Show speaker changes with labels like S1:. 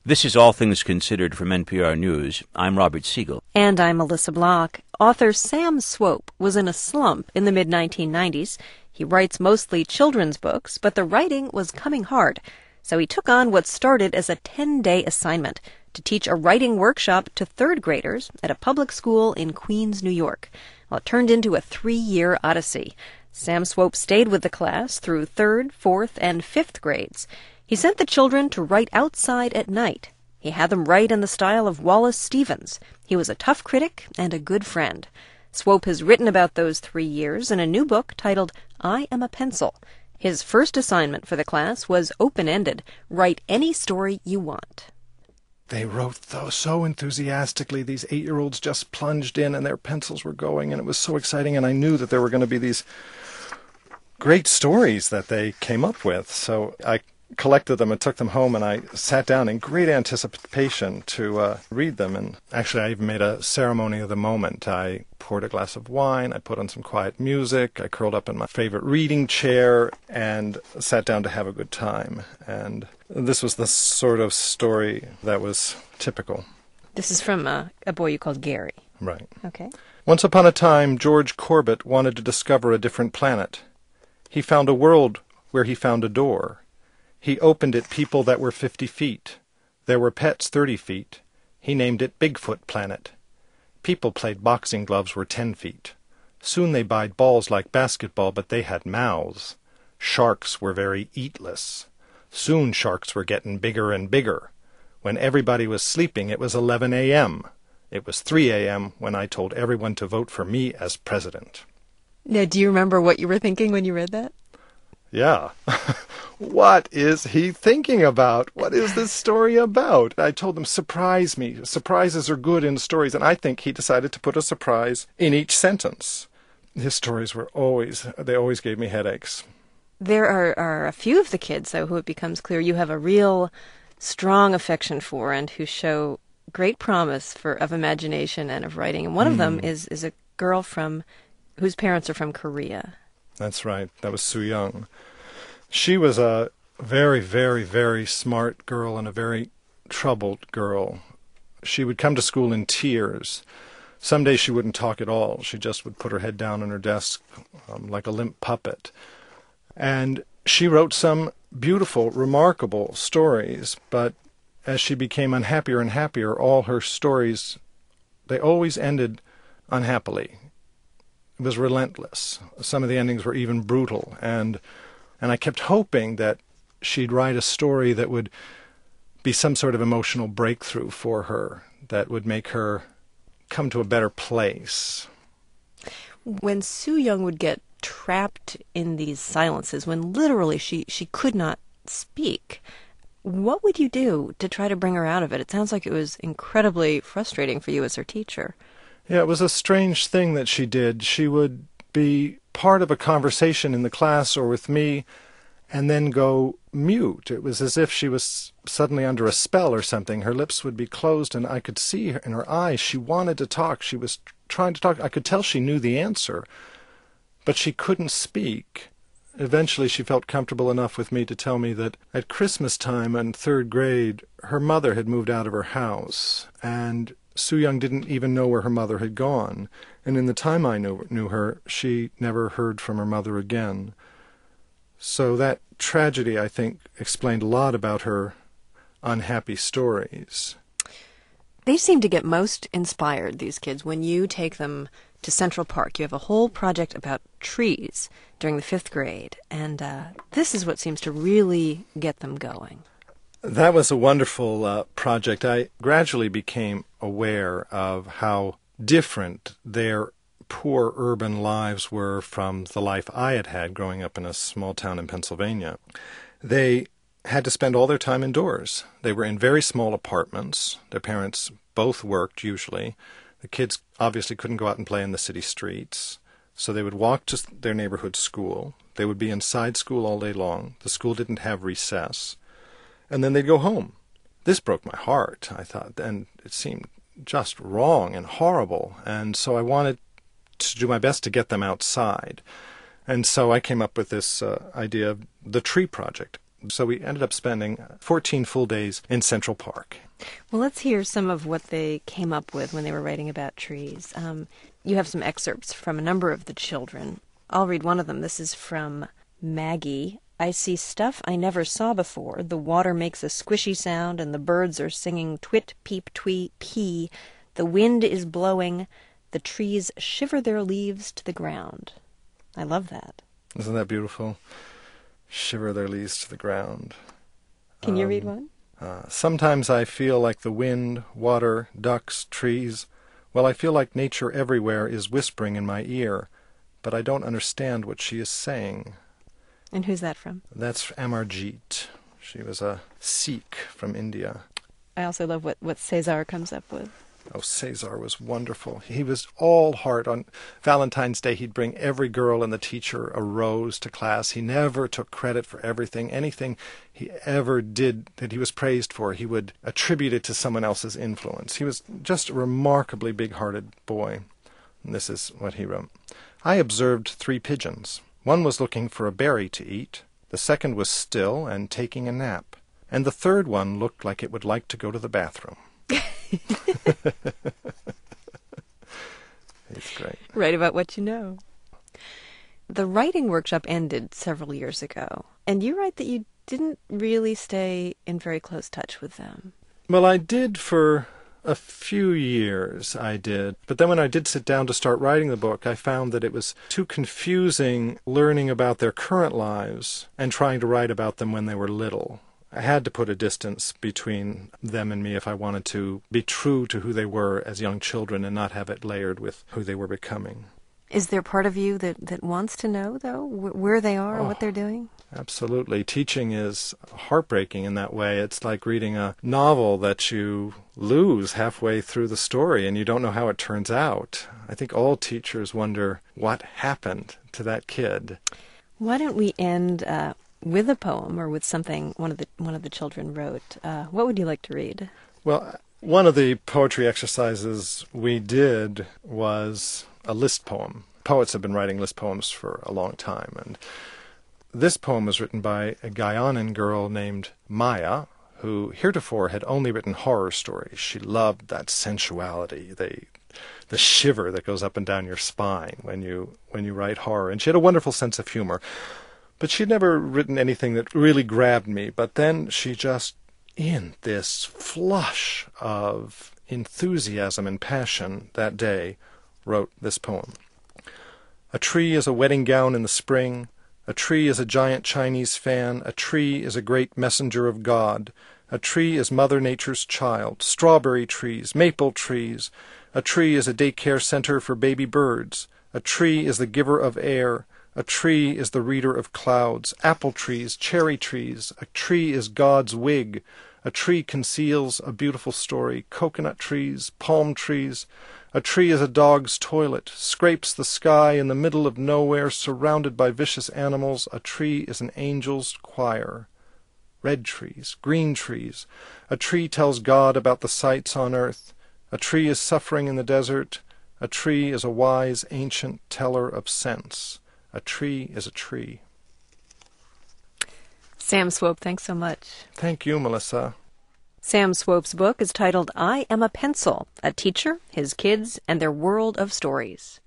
S1: This is All Things Considered from NPR News. I'm Robert Siegel.
S2: And I'm Melissa Block. Author Sam Swope was in a slump in the mid-1990s. He writes mostly children's books, but the writing was coming hard. So he took on what started as a 10-day assignment to teach a writing workshop to third graders at a public school in Queens, New York. Well, it turned into a 3-year odyssey. Sam Swope stayed with the class through 3rd, 4th, and 5th grades. He sent the children to write outside at night. He had them write in the style of Wallace Stevens. He was a tough critic and a good friend. Swope has written about those 3 years in a new book titled I Am a Pencil. His first assignment for the class was open-ended. Write any story you want.
S3: They wrote so enthusiastically. These 8-year-olds just plunged in and their pencils were going, and it was so exciting, and I knew that there were going to be these great stories that they came up with. So I collected them and took them home, and I sat down in great anticipation to read them. And actually, I even made a ceremony of the moment. I poured a glass of wine, I put on some quiet music, I curled up in my favorite reading chair and sat down to have a good time. And this was the sort of story that was typical.
S2: This is from a boy you called Gary.
S3: Right.
S2: Okay.
S3: Once upon a time, George Corbett wanted to discover a different planet. He found a world where he found a door. He opened it people that were 50 feet. There were pets 30 feet. He named it Bigfoot Planet. People played boxing gloves were 10 feet. Soon they buyed balls like basketball, but they had mouths. Sharks were very eatless. Soon sharks were getting bigger and bigger. When everybody was sleeping, it was 11 a.m. It was 3 a.m. when I told everyone to vote for me as president.
S2: Now, do you remember what you were thinking when you read that?
S3: Yeah. What is he thinking about? What is this story about? I told him, surprise me. Surprises are good in stories, and I think he decided to put a surprise in each sentence. His stories were always gave me headaches.
S2: There are a few of the kids, though, who it becomes clear you have a real strong affection for and who show great promise of imagination and of writing. And one of them is a girl whose parents are from Korea.
S3: That's right. That was Soo Young. She was a very, very, very smart girl and a very troubled girl. She would come to school in tears. Some days she wouldn't talk at all. She just would put her head down on her desk like a limp puppet. And she wrote some beautiful, remarkable stories, but as she became unhappier and happier, all her stories, they always ended unhappily. It was relentless. Some of the endings were even brutal, and I kept hoping that she'd write a story that would be some sort of emotional breakthrough for her, that would make her come to a better place.
S2: When Soo Young would get trapped in these silences, when literally she could not speak, what would you do to try to bring her out of it? It sounds like it was incredibly frustrating for you as her teacher.
S3: Yeah, it was a strange thing that she did. She would be part of a conversation in the class or with me and then go mute. It was as if she was suddenly under a spell or something. Her lips would be closed and I could see her in her eyes. She wanted to talk. She was trying to talk. I could tell she knew the answer, but she couldn't speak. Eventually she felt comfortable enough with me to tell me that at Christmas time in 3rd grade, her mother had moved out of her house, and Soo Young didn't even know where her mother had gone. And in the time I knew her, she never heard from her mother again. So that tragedy, I think, explained a lot about her unhappy stories.
S2: They seem to get most inspired, these kids, when you take them to Central Park. You have a whole project about trees during the 5th grade, and this is what seems to really get them going.
S3: That was a wonderful project. I gradually became aware of how different their poor urban lives were from the life I had had growing up in a small town in Pennsylvania. They had to spend all their time indoors. They were in very small apartments. Their parents both worked, usually. The kids obviously couldn't go out and play in the city streets, so they would walk to their neighborhood school. They would be inside school all day long. The school didn't have recess. And then they'd go home. This broke my heart, I thought, and it seemed just wrong and horrible. And so I wanted to do my best to get them outside. And so I came up with this idea of the Tree Project. So we ended up spending 14 full days in Central Park.
S2: Well, let's hear some of what they came up with when they were writing about trees. You have some excerpts from a number of the children. I'll read one of them. This is from Maggie. I see stuff I never saw before. The water makes a squishy sound, and the birds are singing twit, peep, twee, pee. The wind is blowing. The trees shiver their leaves to the ground. I love that.
S3: Isn't that beautiful? Shiver their leaves to the ground.
S2: Can you read one?
S3: Sometimes I feel like the wind, water, ducks, trees. Well, I feel like nature everywhere is whispering in my ear, but I don't understand what she is saying.
S2: And who's that from?
S3: That's Amarjeet. She was a Sikh from India.
S2: I also love what Cesar comes up with.
S3: Oh, Cesar was wonderful. He was all heart. On Valentine's Day, he'd bring every girl and the teacher a rose to class. He never took credit for everything. Anything he ever did that he was praised for, he would attribute it to someone else's influence. He was just a remarkably big-hearted boy. And this is what he wrote. I observed 3 pigeons. One was looking for a berry to eat. The second was still and taking a nap. And the third one looked like it would like to go to the bathroom. He's great.
S2: Write about what you know. The writing workshop ended several years ago, and you write that you didn't really stay in very close touch with them.
S3: Well, I did for a few years, I did. But then when I did sit down to start writing the book, I found that it was too confusing learning about their current lives and trying to write about them when they were little. I had to put a distance between them and me if I wanted to be true to who they were as young children and not have it layered with who they were becoming.
S2: Is there part of you that wants to know, though, where they are, what they're doing?
S3: Absolutely. Teaching is heartbreaking in that way. It's like reading a novel that you lose halfway through the story and you don't know how it turns out. I think all teachers wonder what happened to that kid.
S2: Why don't we end with a poem or with something one of the children wrote? What would you like to read?
S3: Well, one of the poetry exercises we did was a list poem. Poets have been writing list poems for a long time, and this poem was written by a Guyanan girl named Maya, who heretofore had only written horror stories. She loved that sensuality, the shiver that goes up and down your spine when you write horror, and she had a wonderful sense of humor. But she'd never written anything that really grabbed me. But then she just, in this flush of enthusiasm and passion that day, wrote this poem. A tree is a wedding gown in the spring. A tree is a giant Chinese fan. A tree is a great messenger of God. A tree is Mother Nature's child. Strawberry trees, maple trees. A tree is a daycare center for baby birds. A tree is the giver of air. A tree is the reader of clouds. Apple trees, cherry trees. A tree is God's wig. A tree conceals a beautiful story. Coconut trees, palm trees. A tree is a dog's toilet, scrapes the sky in the middle of nowhere, surrounded by vicious animals. A tree is an angel's choir. Red trees, green trees. A tree tells God about the sights on earth. A tree is suffering in the desert. A tree is a wise, ancient teller of sense. A tree is a tree.
S2: Sam Swope, thanks so much.
S3: Thank you, Melissa.
S2: Sam Swope's book is titled I Am a Pencil, A Teacher, His Kids, and Their World of Stories.